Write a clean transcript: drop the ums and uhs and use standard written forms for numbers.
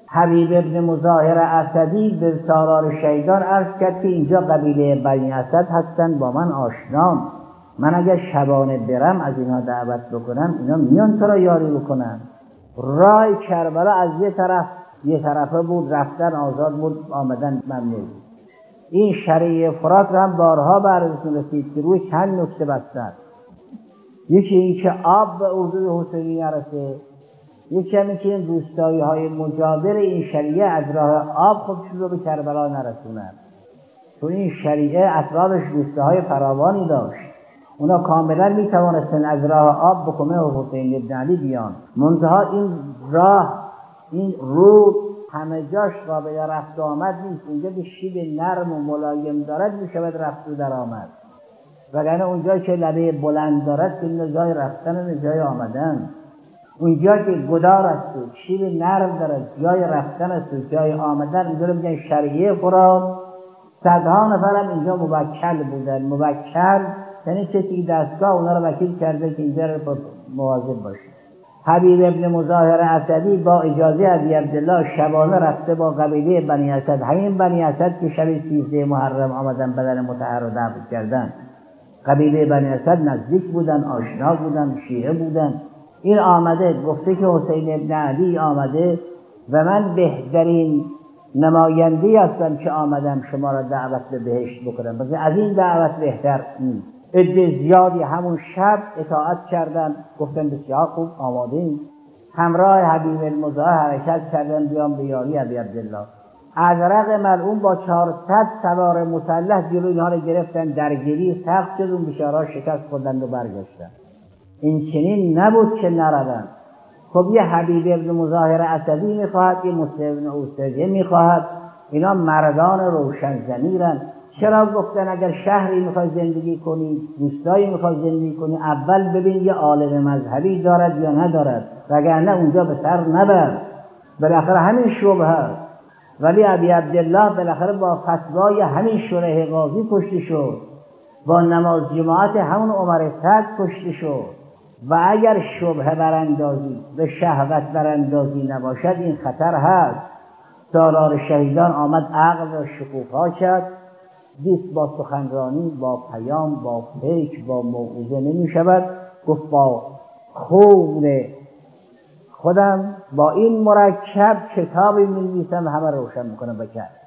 حبیب ابن مظاهر اسدی به سالار شهیدان عرض کرد که اینجا قبیله بنی اسد هستن، با من آشنان، من اگر شبانه برم از اینا دعوت بکنم اینا میان تو را یاری بکنن. راه کربلا از یه طرفه بود، رفتن آزاد بود، آمدن ممنوع. این شریعه فرات را هم بارها براتون رسید که روی چند نکته بستن. یکی این که آب به اردوی حسینی نرسه، یکی هم که این روستایی های مجاور این شریعه از راه آب خودشون رو به کربلا نرسونن، چون این شریعه اطرافش روستاهای فراوانی داشت، اونا کاملا میتوانستن از راه آب به کمه حسین ابن علی بیان. منتها این راه، این رود همه جاش قابل رفت و آمد نیست، اونجا که شیب نرم و ملایم دارد میشود رفت و در آمد، وگرنه اونجا که لبه بلند دارد که جای رفتن و جای آمدن، اونجا که گدار است و شیب نرم دارد جای رفتن است و جای آمدن، اونجا رو میگن شریعه فرات. صدها نفرم اینجا موکل بودن. موکل یعنی کسی دستگاه اونا رو وکیل کرده که اینجا رو مواظب باشه. حبیب ابن مظاهر اسدی با اجازه علی عبدالله شبانه رفته با قبیله بنی اسد، همین بنی اسد که شب 13 محرم آمدن بدن مطهر رو دفن کردن. قبیله بنی اسد نزدیک بودن، آشنا بودن، شیعه بودن. این آمده گفته که حسین ابن علی آمده و من بهترین نماینده‌ای هستم که آمدم شما را دعوت به بهشت بکنم، بس از این دعوت بهتر نیست. عده زیادی همون شب اطاعت کردن، گفتن بسیار خوب، آماده ایم. همراه حبیب المظاهر حرکت کردن بیان به یاری علی عبدالله. ازرق ملعون با 400 سوار مسلح جلوی اینها رو گرفتن، درگیری سخت شد، اون بیچاره‌ها شکست خوردند و برگشتن. این چنین نبود که نردن. خب یه حبیب ابن مظاهر اسدی میخواهد، یه مسلم ابن اوسیه میخواهد، اینا مردان روشن ضمیرن. چرا گفتن اگر شهری میخوای زندگی کنی، روستایی میخوای زندگی کنی، اول ببین یه عالم مذهبی دارد یا ندارد، وگرنه اونجا به سر نبر. بالاخره همین شبهه است. ولی ابی عبدالله بالاخره با فتوای همین شریح قاضی کشته شد، با نماز جماعت همون عمر سعد کشته شد. و اگر شبهه براندازی به شهوت براندازی نباشد این خطر هست. سالار شهیدان آمد عقل را شکوفا کرد، دید با سخنرانی، با پیام، با فکر، با موعظه نمی شود. گفت با خون خودم با این مرکب کتابی می نویسم همه روشن میکنم بکرد.